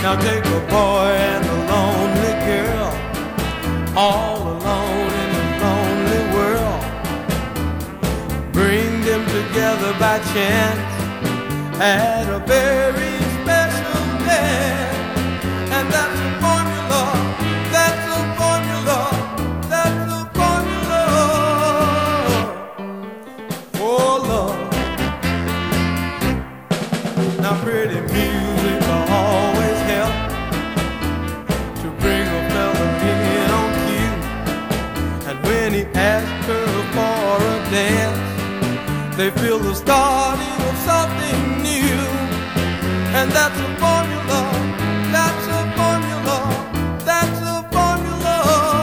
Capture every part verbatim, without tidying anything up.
Now take a boy and a lonely girl, all alone in a lonely world. Bring them together by chance at a very special dance. And that's a formula, that's a formula, that's a formula for love. Now pretty music will always help to bring a fella in on cue. And when he asks her for a dance, they feel the starting of something new. And that's a formula, that's a formula, that's a formula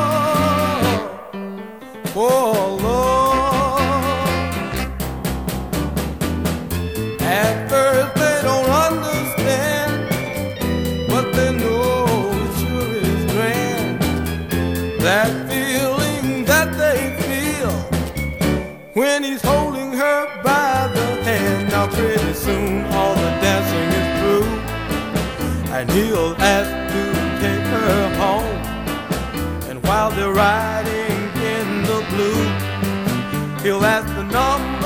for love. At first they don't understand, but they know it sure is grand. That feeling that they feel when he's holding her by the hand. Now pretty soon all the dancing is through, and he'll ask to take her home. And while they're riding in the blue, he'll ask the number